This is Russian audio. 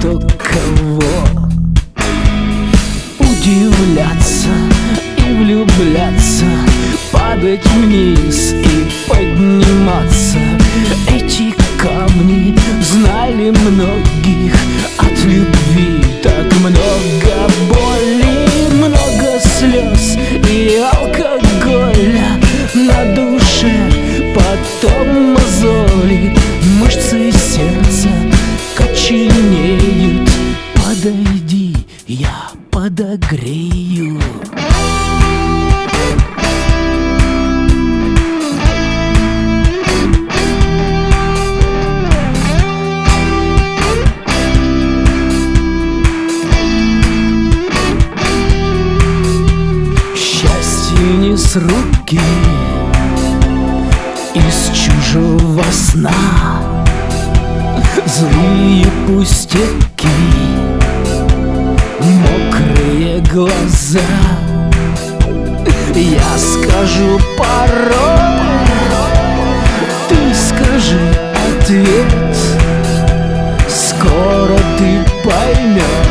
кто кого. Удивляться и влюбляться, падать вниз и подниматься. Эти камни знали многих, от любви так много боли, много слез и алкоголя на душе, потом мозоли, мышцы сердца коченеют. Подойди, я подогрею. Не с руки, из чужого сна, злые пустяки, мокрые глаза. Я скажу пароль, ты скажи ответ, скоро ты поймешь.